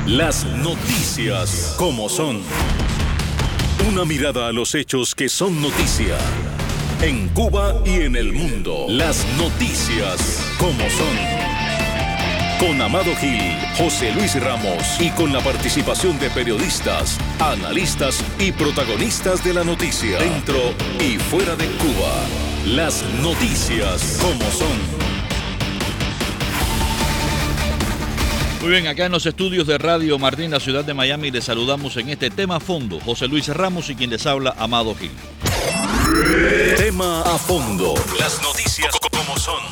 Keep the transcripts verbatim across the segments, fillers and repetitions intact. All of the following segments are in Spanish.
Las noticias como son. Una mirada a los hechos que son noticia. En Cuba y en el mundo. Las noticias como son. Con Amado Gil, José Luis Ramos y con la participación de periodistas, analistas y protagonistas de la noticia. Dentro y fuera de Cuba. Las noticias como son. Muy bien, acá en los estudios de Radio Martín, la ciudad de Miami, les saludamos en este tema a fondo, José Luis Ramos y quien les habla, Amado Gil. Tema a fondo. Las noticias como son.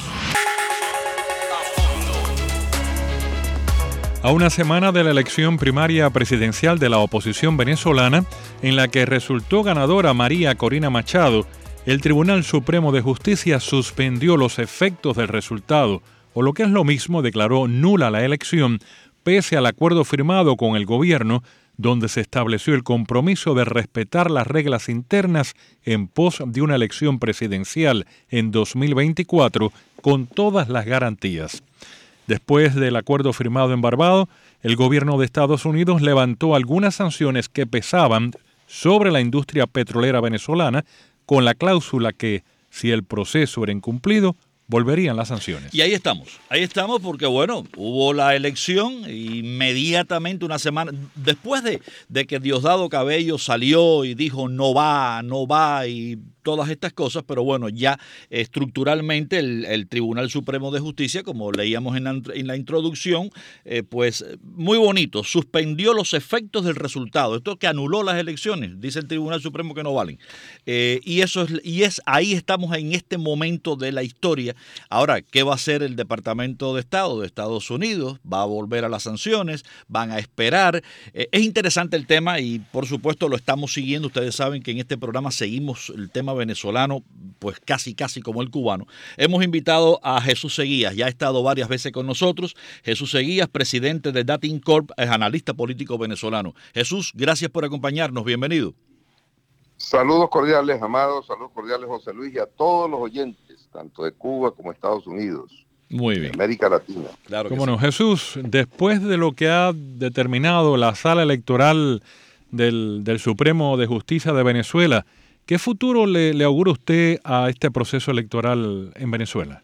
A una semana de la elección primaria presidencial de la oposición venezolana, en la que resultó ganadora María Corina Machado, el Tribunal Supremo de Justicia suspendió los efectos del resultado, o lo que es lo mismo, declaró nula la elección, pese al acuerdo firmado con el gobierno, donde se estableció el compromiso de respetar las reglas internas en pos de una elección presidencial en dos mil veinticuatro con todas las garantías. Después del acuerdo firmado en Barbados, el gobierno de Estados Unidos levantó algunas sanciones que pesaban sobre la industria petrolera venezolana, con la cláusula que, si el proceso era incumplido, volverían las sanciones. Y ahí estamos, ahí estamos porque, bueno, hubo la elección inmediatamente una semana, después de, de que Diosdado Cabello salió y dijo no va, no va y todas estas cosas, pero bueno, ya estructuralmente el, el Tribunal Supremo de Justicia, como leíamos en la, en la introducción, eh, pues muy bonito, suspendió los efectos del resultado, esto que anuló las elecciones, dice el Tribunal Supremo que no valen. Eh, y eso es, y es ahí estamos en este momento de la historia. Ahora, ¿qué va a hacer el Departamento de Estado de Estados Unidos? ¿Va a volver a las sanciones? ¿Van a esperar? Eh, es interesante el tema y, por supuesto, lo estamos siguiendo. Ustedes saben que en este programa seguimos el tema venezolano, pues casi, casi como el cubano. Hemos invitado a Jesús Seguías, ya ha estado varias veces con nosotros. Jesús Seguías, presidente de Datin Corp, es analista político venezolano. Jesús, gracias por acompañarnos. Bienvenido. Saludos cordiales, Amado, saludos cordiales, José Luis, y a todos los oyentes, tanto de Cuba como Estados Unidos. Muy bien. América Latina. Claro. Cómo no, Jesús, después de lo que ha determinado la Sala Electoral del, del Supremo de Justicia de Venezuela, ¿qué futuro le, le augura usted a este proceso electoral en Venezuela?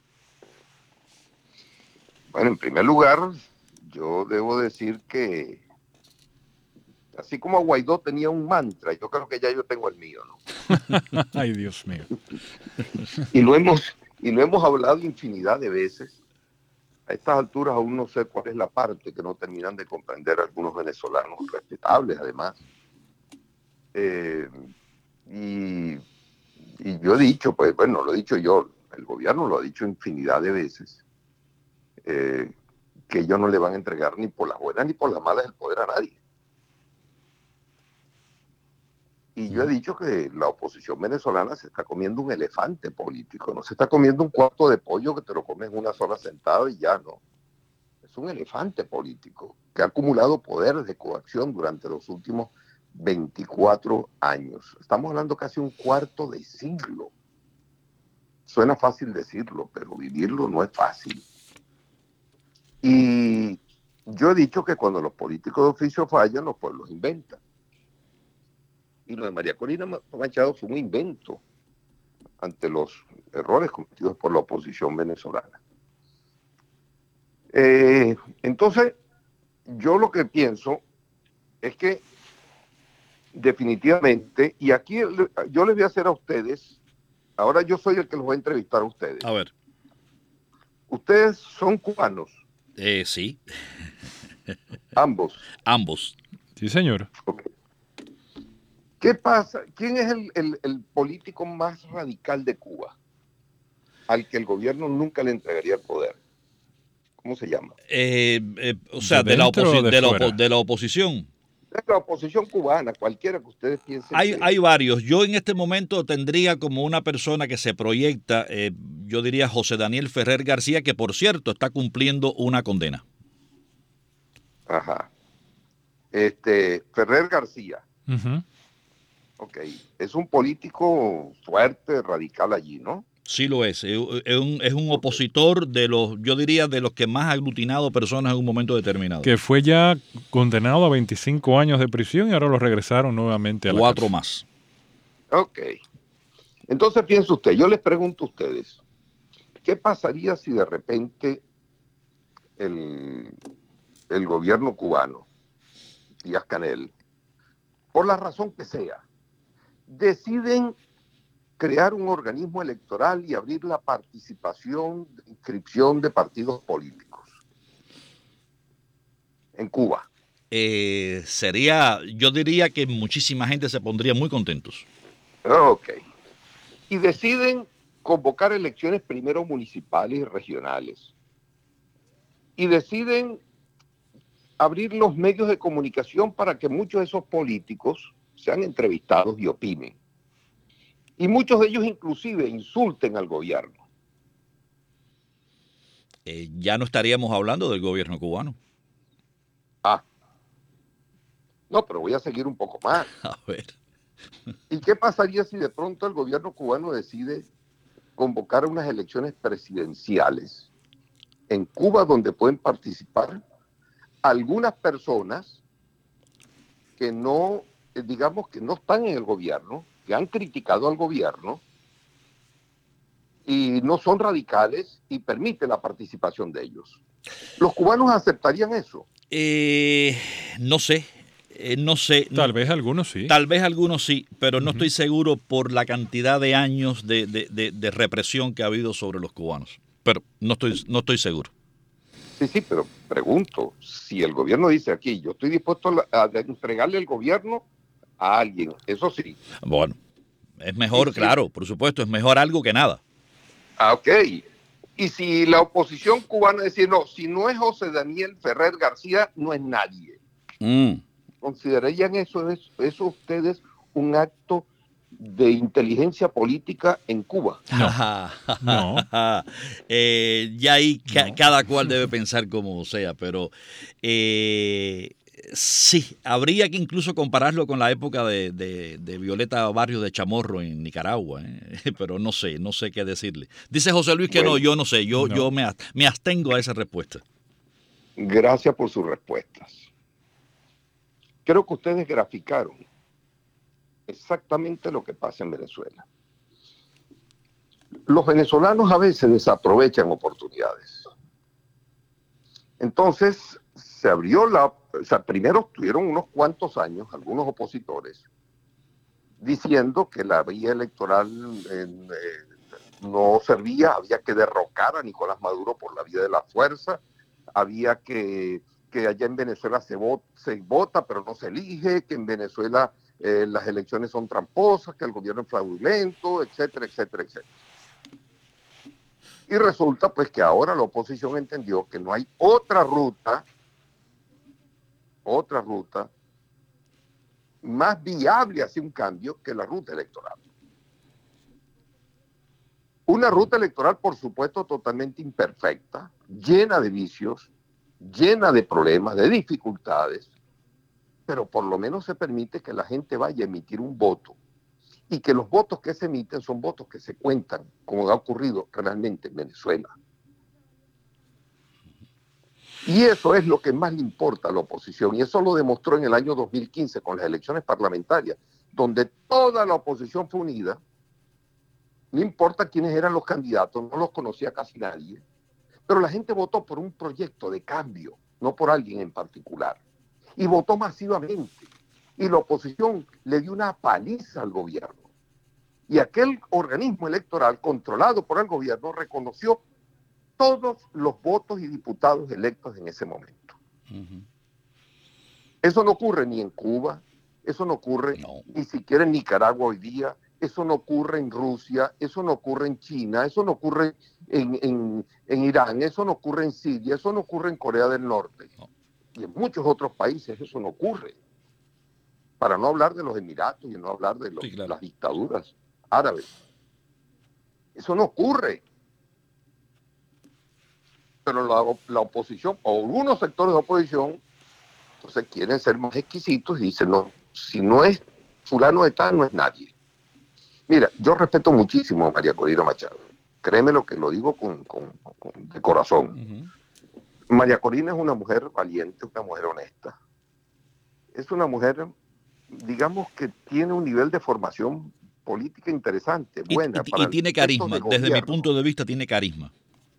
Bueno, en primer lugar, yo debo decir que así como Guaidó tenía un mantra, yo creo que ya yo tengo el mío, ¿no? Ay, Dios mío. y lo hemos y lo hemos hablado infinidad de veces. A estas alturas aún no sé cuál es la parte que no terminan de comprender algunos venezolanos respetables, además. Eh, y, y yo he dicho, pues bueno, lo he dicho yo, el gobierno lo ha dicho infinidad de veces, eh, que ellos no le van a entregar ni por las buenas ni por las malas el poder a nadie. Y yo he dicho que la oposición venezolana se está comiendo un elefante político, no se está comiendo un cuarto de pollo que te lo comes en una sola sentada y ya no. Es un elefante político que ha acumulado poderes de coacción durante los últimos veinticuatro años. Estamos hablando casi un cuarto de siglo. Suena fácil decirlo, pero vivirlo no es fácil. Y yo he dicho que cuando los políticos de oficio fallan, los pueblos inventan. Y lo de María Corina Machado fue un invento ante los errores cometidos por la oposición venezolana. Eh, entonces, yo lo que pienso es que definitivamente, y aquí yo les voy a hacer a ustedes, ahora yo soy el que los voy a entrevistar a ustedes. A ver. ¿Ustedes son cubanos? Eh, sí. Ambos. Ambos. Sí, señor. Okay. ¿Qué pasa? ¿Quién es el, el, el político más radical de Cuba al que el gobierno nunca le entregaría el poder? ¿Cómo se llama? Eh, eh, o sea, ¿De de, la, dentro o oposi de de, la fuera? opo de la oposición. De la oposición cubana, cualquiera que ustedes piensen. Hay, que... hay varios. Yo en este momento tendría como una persona que se proyecta, eh, yo diría José Daniel Ferrer García, que por cierto está cumpliendo una condena. Ajá. Este, Ferrer García. Uh-huh. Ok. Es un político fuerte, radical allí, ¿no? Sí lo es. Es un, es un opositor de los, yo diría, de los que más ha aglutinado personas en un momento determinado. Que fue ya condenado a veinticinco años de prisión y ahora lo regresaron nuevamente a la Cuatro cárcel. más. Ok. Entonces piense usted, yo les pregunto a ustedes, ¿qué pasaría si de repente el, el gobierno cubano, Díaz-Canel, por la razón que sea, deciden crear un organismo electoral y abrir la participación de inscripción de partidos políticos en Cuba? Eh, sería, yo diría que muchísima gente se pondría muy contentos. Ok. Y deciden convocar elecciones primero municipales y regionales. Y deciden abrir los medios de comunicación para que muchos de esos políticos sean entrevistados y opinen. Y muchos de ellos inclusive insulten al gobierno. Eh, ya no estaríamos hablando del gobierno cubano. Ah, no, pero voy a seguir un poco más. A ver. ¿Y qué pasaría si de pronto el gobierno cubano decide convocar unas elecciones presidenciales en Cuba donde pueden participar algunas personas que no, digamos que no están en el gobierno, que han criticado al gobierno y no son radicales y permite la participación de ellos? ¿Los cubanos aceptarían eso? Eh, no sé, eh, no sé. Tal vez algunos sí. Tal vez algunos sí, pero no Uh-huh. estoy seguro por la cantidad de años de, de, de, de represión que ha habido sobre los cubanos. Pero no estoy, no estoy seguro. Sí, sí, pero pregunto, si el gobierno dice aquí, yo estoy dispuesto a, a entregarle el gobierno a alguien, eso sí. Bueno, es mejor, Sí, sí. claro, por supuesto, es mejor algo que nada. Ah, ok. Y si la oposición cubana decide, no, si no es José Daniel Ferrer García, no es nadie. Mm. ¿Considerarían eso, es, eso ustedes un acto de inteligencia política en Cuba? No. eh, ya ahí ca- No. cada cual debe pensar como sea, pero eh, sí, habría que incluso compararlo con la época de, de, de Violeta Barrios de Chamorro en Nicaragua, ¿eh? Pero no sé, no sé qué decirle. Dice José Luis que Bueno, no, yo no sé, yo, no. yo me, as- me abstengo a esa respuesta. Gracias por sus respuestas. Creo que ustedes graficaron exactamente lo que pasa en Venezuela. Los venezolanos a veces desaprovechan oportunidades. Entonces, se abrió la... O sea, primero tuvieron unos cuantos años, algunos opositores, diciendo que la vía electoral eh, eh, no servía, había que derrocar a Nicolás Maduro por la vía de la fuerza, había que, que allá en Venezuela se vota, se vota, pero no se elige, que en Venezuela eh, las elecciones son tramposas, que el gobierno es fraudulento, etcétera, etcétera, etcétera. Y resulta pues que ahora la oposición entendió que no hay otra ruta, otra ruta más viable hacia un cambio que la ruta electoral. Una ruta electoral, por supuesto, totalmente imperfecta, llena de vicios, llena de problemas, de dificultades, pero por lo menos se permite que la gente vaya a emitir un voto y que los votos que se emiten son votos que se cuentan, como ha ocurrido realmente en Venezuela. Y eso es lo que más le importa a la oposición, y eso lo demostró en el año dos mil quince con las elecciones parlamentarias, donde toda la oposición fue unida, no importa quiénes eran los candidatos, no los conocía casi nadie, pero la gente votó por un proyecto de cambio, no por alguien en particular, y votó masivamente, y la oposición le dio una paliza al gobierno, y aquel organismo electoral controlado por el gobierno reconoció todos los votos y diputados electos en ese momento. Uh-huh. Eso no ocurre ni en Cuba, eso no ocurre No. ni siquiera en Nicaragua hoy día, eso no ocurre en Rusia, eso no ocurre en China, eso no ocurre en, en, en Irán, eso no ocurre en Siria, eso no ocurre en Corea del Norte. No. Y en muchos otros países eso no ocurre. Para no hablar de los Emiratos y no hablar de los, Sí, claro. las dictaduras árabes. Eso no ocurre. Pero la, la oposición, o algunos sectores de oposición, entonces quieren ser más exquisitos y dicen, no, si no es fulano de tal, no es nadie. Mira, yo respeto muchísimo a María Corina Machado. créeme lo que lo digo con, con, con de corazón. Uh-huh. María Corina es una mujer valiente, una mujer honesta. Es una mujer, digamos, que tiene un nivel de formación política interesante, buena. Y, y, y tiene carisma, desde mi punto de vista tiene carisma.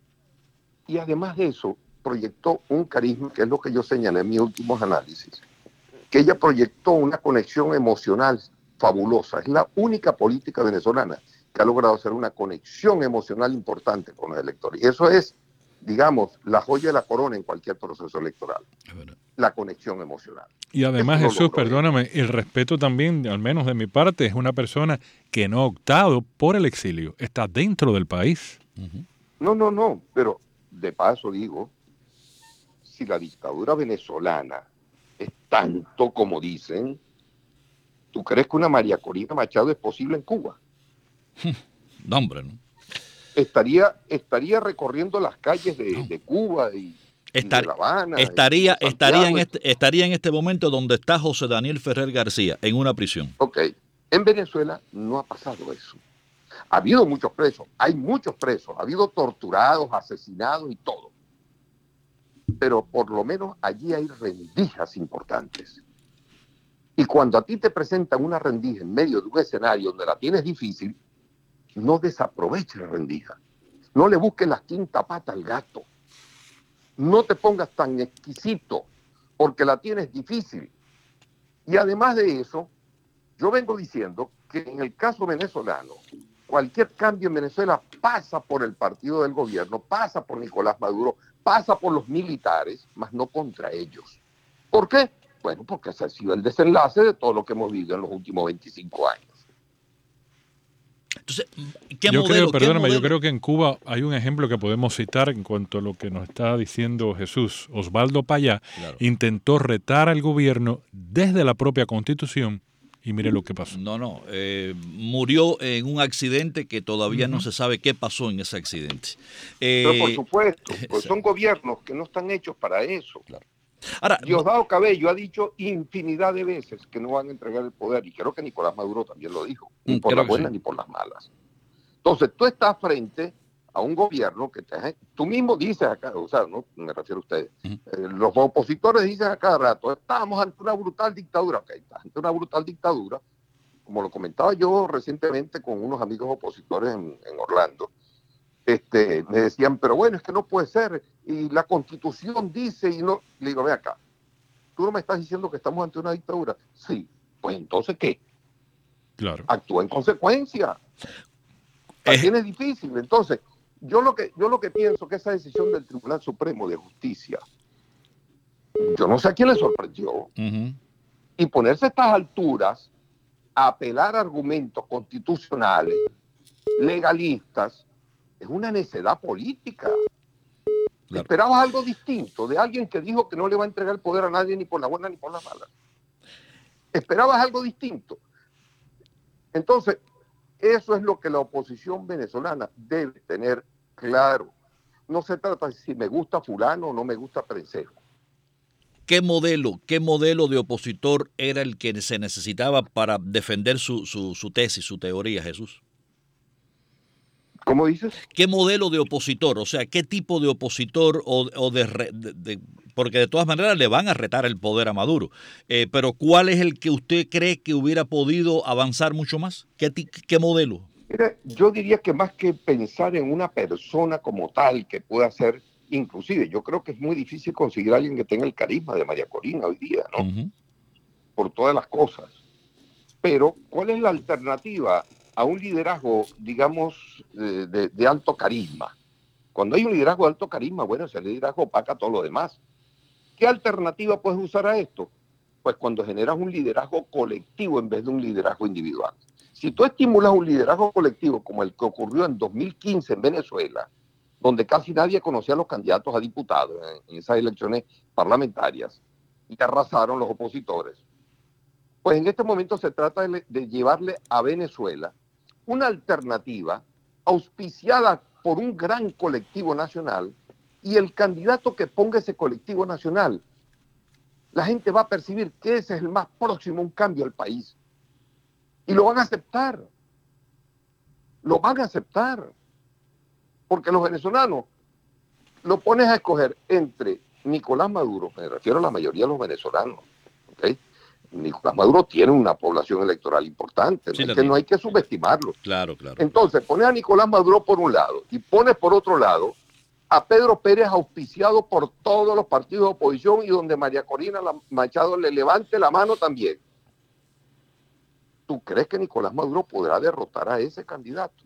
Y además de eso, proyectó un carisma, que es lo que yo señalé en mis últimos análisis, que ella proyectó una conexión emocional fabulosa. Es la única política venezolana que ha logrado hacer una conexión emocional importante con los electores. Y eso es, digamos, la joya de la corona en cualquier proceso electoral. La conexión emocional. Y además, eso Jesús, perdóname, el respeto también, al menos de mi parte, es una persona que no ha optado por el exilio, está dentro del país. Uh-huh. No, no, no, pero de paso digo, si la dictadura venezolana es tanto como dicen, ¿tú crees que una María Corina Machado es posible en Cuba? No, hombre, ¿no? Estaría, estaría recorriendo las calles de, no. de Cuba y, Estar, y de La Habana. Estaría, y estaría, en este, estaría en este momento donde está José Daniel Ferrer García, en una prisión. Ok, en Venezuela no ha pasado eso. Ha habido muchos presos, hay muchos presos, ha habido torturados, asesinados y todo. Pero por lo menos allí hay rendijas importantes. Y cuando a ti te presentan una rendija en medio de un escenario donde la tienes difícil, no desaproveches la rendija. No le busques la quinta pata al gato. No te pongas tan exquisito porque la tienes difícil. Y además de eso, yo vengo diciendo que en el caso venezolano, cualquier cambio en Venezuela pasa por el partido del gobierno, pasa por Nicolás Maduro, pasa por los militares, mas no contra ellos. ¿Por qué? Bueno, porque ese ha sido el desenlace de todo lo que hemos vivido en los últimos veinticinco años. Entonces, ¿qué yo modelo, creo, perdóname, ¿qué yo creo que en Cuba hay un ejemplo que podemos citar en cuanto a lo que nos está diciendo Jesús. Osvaldo Payá claro. intentó retar al gobierno desde la propia Constitución y mire lo que pasó. No, no, eh, murió en un accidente que todavía uh-huh. no se sabe qué pasó en ese accidente. Eh, Pero por supuesto, pues son gobiernos que no están hechos para eso. Claro. Ahora, Diosdado Cabello ha dicho infinidad de veces que no van a entregar el poder, y creo que Nicolás Maduro también lo dijo, ni por las buenas sí. ni por las malas. Entonces, tú estás frente a un gobierno que te, tú mismo dices acá, o sea, no me refiero a ustedes, uh-huh. eh, los opositores dicen a cada rato, estamos ante una brutal dictadura, ok, está ante una brutal dictadura, como lo comentaba yo recientemente con unos amigos opositores en, en Orlando. Este, me decían, pero bueno, es que no puede ser, y la Constitución dice, y no, le digo, ve acá, tú no me estás diciendo que estamos ante una dictadura. Sí, pues entonces, ¿qué? Claro. Actúa en consecuencia. La tienes difícil. Entonces, yo lo que, yo lo que pienso que esa decisión del Tribunal Supremo de Justicia, yo no sé a quién le sorprendió, uh-huh. y ponerse a estas alturas a apelar a argumentos constitucionales, legalistas, es una necedad política. Claro. Esperabas algo distinto de alguien que dijo que no le va a entregar el poder a nadie ni por la buena ni por la mala. Esperabas algo distinto. Entonces, eso es lo que la oposición venezolana debe tener claro. No se trata de si me gusta fulano o no me gusta Prensejo. ¿Qué modelo, qué modelo de opositor era el que se necesitaba para defender su, su, su tesis, su teoría, Jesús? ¿Cómo dices? ¿Qué modelo de opositor? O sea, ¿qué tipo de opositor o, o de, de, de... Porque de todas maneras le van a retar el poder a Maduro. Eh, pero ¿cuál es el que usted cree que hubiera podido avanzar mucho más? ¿Qué, qué modelo? Mira, yo diría que más que pensar en una persona como tal que pueda ser, inclusive, yo creo que es muy difícil conseguir a alguien que tenga el carisma de María Corina hoy día, ¿no? Uh-huh. Por todas las cosas. Pero, ¿cuál es la alternativa a un liderazgo, digamos, de, de, de alto carisma? Cuando hay un liderazgo de alto carisma, bueno, ese liderazgo opaca todo lo demás. ¿Qué alternativa puedes usar a esto? Pues cuando generas un liderazgo colectivo en vez de un liderazgo individual. Si tú estimulas un liderazgo colectivo como el que ocurrió en dos mil quince en Venezuela, donde casi nadie conocía a los candidatos a diputados en, en esas elecciones parlamentarias, y arrasaron los opositores, pues en este momento se trata de, de llevarle a Venezuela una alternativa auspiciada por un gran colectivo nacional, y el candidato que ponga ese colectivo nacional, la gente va a percibir que ese es el más próximo a un cambio al país. Y lo van a aceptar. Lo van a aceptar. Porque los venezolanos lo pones a escoger entre Nicolás Maduro, me refiero a la mayoría de los venezolanos, ¿okay? Nicolás Maduro tiene una población electoral importante, Sí, no, hay que, no hay que subestimarlo. Claro, claro. Entonces, pones a Nicolás Maduro por un lado y pones por otro lado a Pedro Pérez, auspiciado por todos los partidos de oposición y donde María Corina Machado le levante la mano también. ¿Tú crees que Nicolás Maduro podrá derrotar a ese candidato?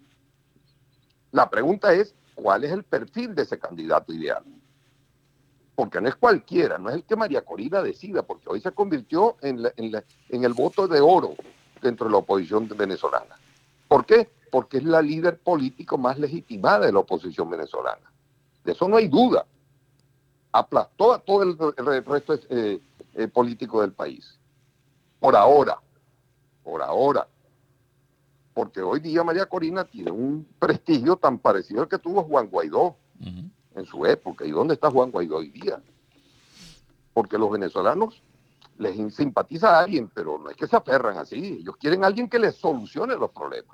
La pregunta es, ¿cuál es el perfil de ese candidato ideal? Porque no es cualquiera, no es el que María Corina decida, porque hoy se convirtió en, la, en, la, en el voto de oro dentro de la oposición venezolana. ¿Por qué? Porque es la líder político más legitimada de la oposición venezolana. De eso no hay duda. Aplastó a todo el, el resto eh, eh, político del país. Por ahora, por ahora. Porque hoy día María Corina tiene un prestigio tan parecido al que tuvo Juan Guaidó uh-huh. en su época. ¿Y dónde está Juan Guaidó hoy día? Porque los venezolanos les simpatiza a alguien, pero no es que se aferran así. Ellos quieren a alguien que les solucione los problemas.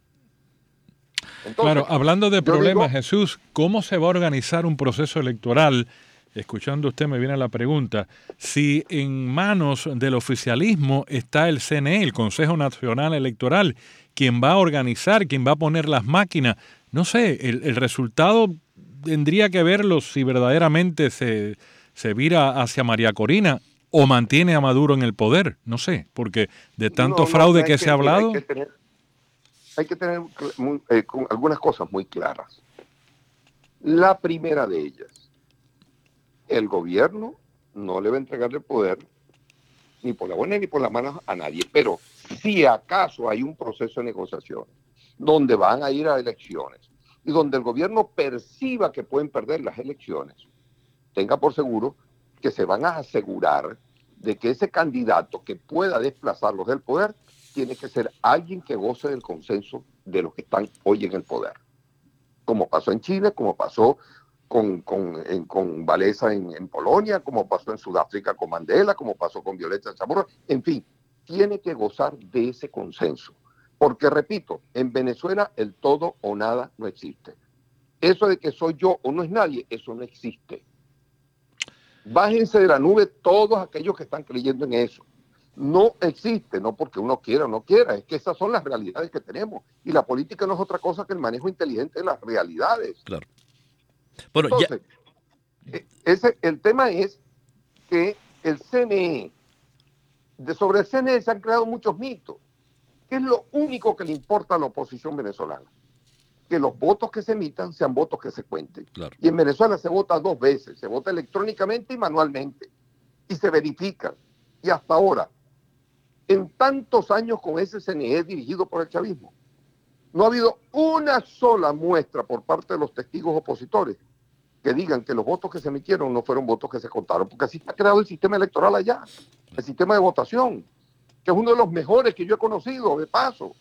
Entonces, claro, hablando de problemas, digo, Jesús, ¿cómo se va a organizar un proceso electoral? Escuchando usted me viene la pregunta, si en manos del oficialismo está el C N E, el Consejo Nacional Electoral, quien va a organizar, quien va a poner las máquinas, no sé, el, el resultado tendría que verlo si verdaderamente se, se vira hacia María Corina o mantiene a Maduro en el poder, no sé, porque de tanto no, no, fraude no, que, que se ha hablado... Hay que tener, hay que tener muy, eh, con algunas cosas muy claras. La primera de ellas, el gobierno no le va a entregar el poder ni por la buena ni por la mala a nadie, pero si acaso hay un proceso de negociación donde van a ir a elecciones y donde el gobierno perciba que pueden perder las elecciones, tenga por seguro que se van a asegurar de que ese candidato que pueda desplazarlos del poder tiene que ser alguien que goce del consenso de los que están hoy en el poder. Como pasó en Chile, como pasó con, con, en, con Walesa en, en Polonia, como pasó en Sudáfrica con Mandela, como pasó con Violeta Chamorro. En fin, tiene que gozar de ese consenso. Porque, repito, en Venezuela el todo o nada no existe. Eso de que soy yo o no es nadie, eso no existe. Bájense de la nube todos aquellos que están creyendo en eso. No existe, no porque uno quiera o no quiera, es que esas son las realidades que tenemos. Y la política no es otra cosa que el manejo inteligente de las realidades. Claro. Bueno, Entonces, ya... ese, el tema es que el C N E, de, sobre el C N E se han creado muchos mitos, que es lo único que le importa a la oposición venezolana. Que los votos que se emitan sean votos que se cuenten. Claro. Y en Venezuela se vota dos veces, se vota electrónicamente y manualmente, y se verifica. Y hasta ahora, en tantos años con ese C N E dirigido por el chavismo, no ha habido una sola muestra por parte de los testigos opositores que digan que los votos que se emitieron no fueron votos que se contaron, porque así está creado el sistema electoral allá, el sistema de votación, que es uno de los mejores que yo he conocido, de paso.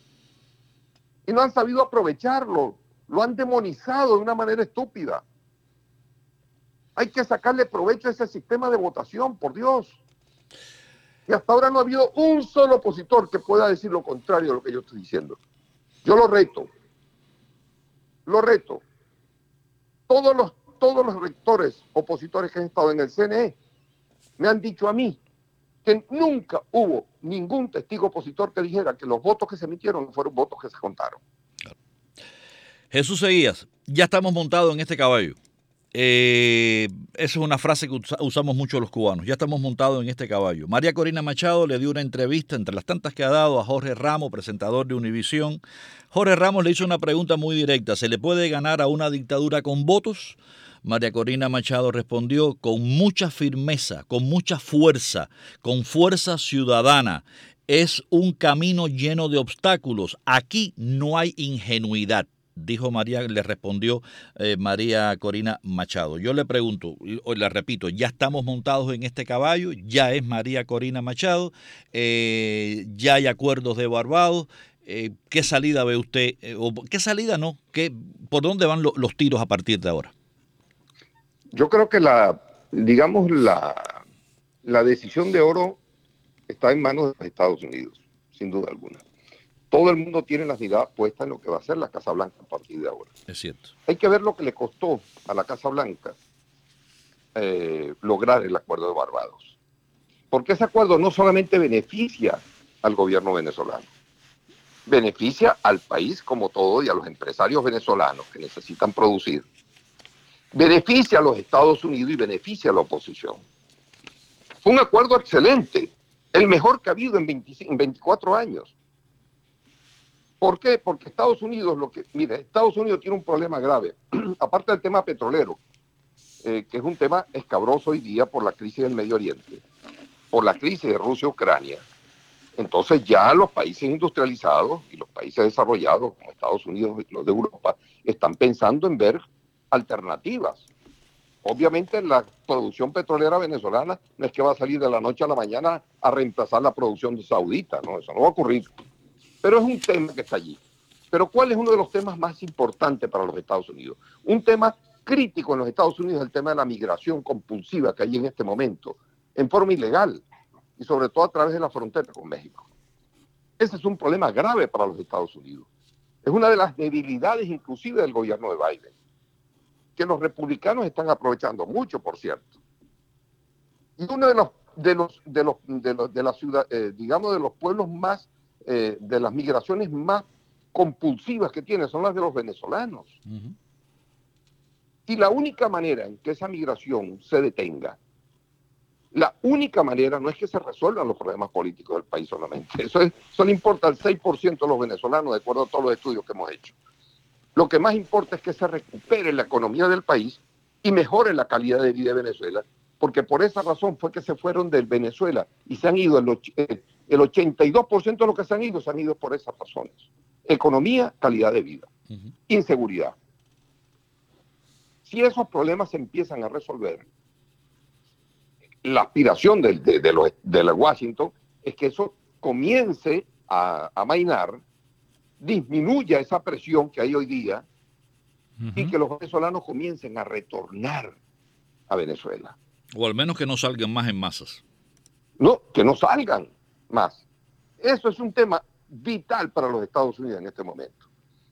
Y no han sabido aprovecharlo, lo han demonizado de una manera estúpida. Hay que sacarle provecho a ese sistema de votación, por Dios. Y hasta ahora no ha habido un solo opositor que pueda decir lo contrario de lo que yo estoy diciendo. Yo lo reto, lo reto. Todos los, todos los rectores opositores que han estado en el C N E me han dicho a mí que nunca hubo ningún testigo opositor que dijera que los votos que se emitieron fueron votos que se contaron. Jesús Seguías, ya estamos montados en este caballo. Eh, esa es una frase que usa, usamos mucho los cubanos. Ya estamos montados en este caballo. María Corina Machado le dio una entrevista, entre las tantas que ha dado, a Jorge Ramos, presentador de Univisión. Jorge Ramos le hizo una pregunta muy directa: ¿se le puede ganar a una dictadura con votos? María Corina Machado respondió con mucha firmeza, con mucha fuerza, con fuerza ciudadana. Es un camino lleno de obstáculos. Aquí no hay ingenuidad, dijo María, le respondió eh, María Corina Machado. Yo le pregunto, y le repito, ya estamos montados en este caballo, ya es María Corina Machado, eh, ya hay acuerdos de Barbados. Eh, ¿Qué salida ve usted? Eh, o, ¿Qué salida no? ¿Qué, ¿Por dónde van lo, los tiros a partir de ahora? Yo creo que la, digamos, la, la decisión de oro está en manos de los Estados Unidos, sin duda alguna. todo el mundo tiene las miradas puestas en lo que va a ser la Casa Blanca a partir de ahora. Es cierto. Hay que ver lo que le costó a la Casa Blanca eh, lograr el acuerdo de Barbados. Porque ese acuerdo no solamente beneficia al gobierno venezolano, beneficia al país como todo y a los empresarios venezolanos que necesitan producir, beneficia a los Estados Unidos y beneficia a la oposición. Fue un acuerdo excelente, el mejor que ha habido en, veinticinco, en veinticuatro años. ¿Por qué? Porque Estados Unidos, lo que, mire, Estados Unidos tiene un problema grave, aparte del tema petrolero, eh, que es un tema escabroso hoy día por la crisis del Medio Oriente, por la crisis de Rusia-Ucrania. Entonces ya los países industrializados y los países desarrollados, como Estados Unidos y los de Europa, están pensando en ver alternativas. Obviamente la producción petrolera venezolana no es que va a salir de la noche a la mañana a reemplazar la producción saudita, no, eso no va a ocurrir. Pero es un tema que está allí. Pero ¿cuál es uno de los temas más importantes para los Estados Unidos? Un tema crítico en los Estados Unidos es el tema de la migración compulsiva que hay en este momento, en forma ilegal, y sobre todo a través de la frontera con México. Ese es un problema grave para los Estados Unidos. Es una de las debilidades inclusive del gobierno de Biden, que los republicanos están aprovechando mucho, por cierto. Y uno de los, de los, de los, de los, de la ciudad, eh, digamos, de los pueblos más, eh, de las migraciones más compulsivas que tiene son las de los venezolanos. Uh-huh. Y la única manera en que esa migración se detenga, la única manera no es que se resuelvan los problemas políticos del país solamente. Eso, es, eso le importa al seis por ciento de los venezolanos, de acuerdo a todos los estudios que hemos hecho. Lo que más importa es que se recupere la economía del país y mejore la calidad de vida de Venezuela, porque por esa razón fue que se fueron de Venezuela y se han ido, el, el ochenta y dos por ciento de los que se han ido, se han ido por esas razones. Economía, calidad de vida, uh-huh. Inseguridad. Si esos problemas se empiezan a resolver, la aspiración de, de, de, los, de la Washington es que eso comience a, a mainar, disminuya esa presión que hay hoy día uh-huh. y que los venezolanos comiencen a retornar a Venezuela. O al menos que no salgan más en masas. No, que no salgan más. Eso es un tema vital para los Estados Unidos en este momento.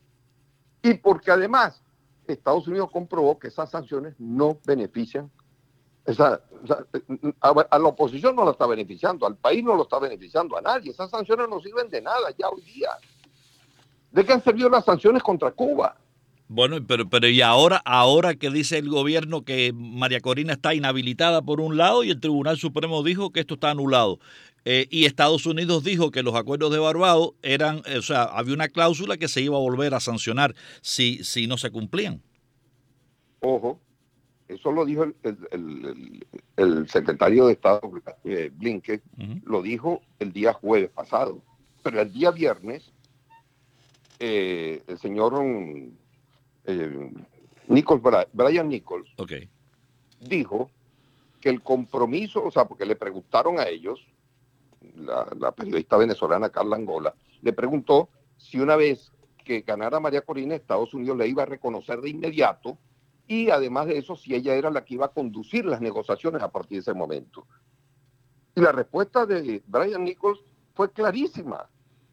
Y porque además Estados Unidos comprobó que esas sanciones no benefician. Esa, esa, a, a la oposición no la está beneficiando, al país no lo está beneficiando, a nadie. Esas sanciones no sirven de nada ya hoy día. ¿De qué han servido las sanciones contra Cuba? Bueno, pero, pero y ahora, ahora que dice el gobierno que María Corina está inhabilitada por un lado y el Tribunal Supremo dijo que esto está anulado. Eh, y Estados Unidos dijo que los acuerdos de Barbados eran, o sea, había una cláusula que se iba a volver a sancionar si, si no se cumplían. Ojo, eso lo dijo el, el, el, el secretario de Estado, eh, Blinken, uh-huh. lo dijo el día jueves pasado. Pero el día viernes, eh, el señor eh, Nichols, Brian Nichols, okay. dijo que el compromiso, o sea, porque le preguntaron a ellos, la, la periodista venezolana Carla Angola, le preguntó si una vez que ganara María Corina, Estados Unidos le iba a reconocer de inmediato y además de eso, si ella era la que iba a conducir las negociaciones a partir de ese momento. Y la respuesta de Brian Nichols fue clarísima.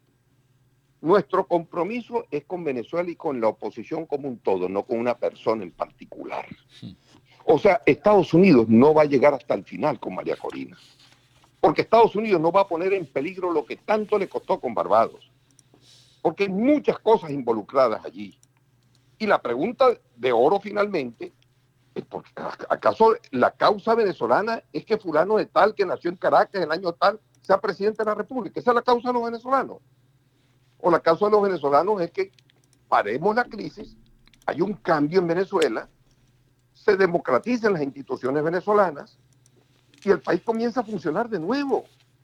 Nuestro compromiso es con Venezuela y con la oposición como un todo, no con una persona en particular. Sí. O sea, Estados Unidos no va a llegar hasta el final con María Corina. Porque Estados Unidos no va a poner en peligro lo que tanto le costó con Barbados. Porque hay muchas cosas involucradas allí. Y la pregunta de oro finalmente es, porque, ¿acaso la causa venezolana es que fulano de tal que nació en Caracas el año tal sea presidente de la República? ¿Esa es la causa de los venezolanos? O la causa de los venezolanos es que paremos la crisis, hay un cambio en Venezuela, se democraticen las instituciones venezolanas y el país comienza a funcionar de nuevo.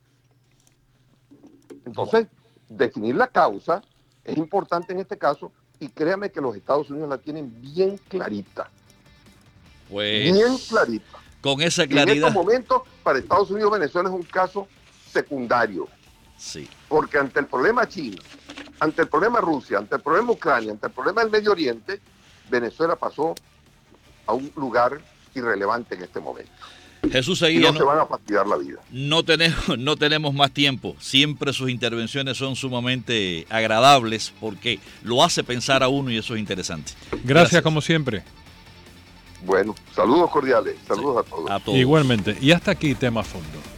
Entonces, definir la causa es importante en este caso y créame que los Estados Unidos la tienen bien clarita. Pues, bien clarita. Con esa claridad. Y en estos momentos, para Estados Unidos, Venezuela es un caso secundario. Sí. Porque ante el problema chino, ante el problema Rusia, ante el problema Ucrania, ante el problema del Medio Oriente, Venezuela pasó a un lugar irrelevante en este momento. Jesús y Seguía, no, no se van a fastidiar la vida. No tenemos, no tenemos más tiempo. Siempre sus intervenciones son sumamente agradables porque lo hace pensar a uno y eso es interesante. Gracias, Gracias. como siempre. Bueno, saludos cordiales, saludos Sí, a todos. A todos. Igualmente. Y hasta aquí Tema Fondo.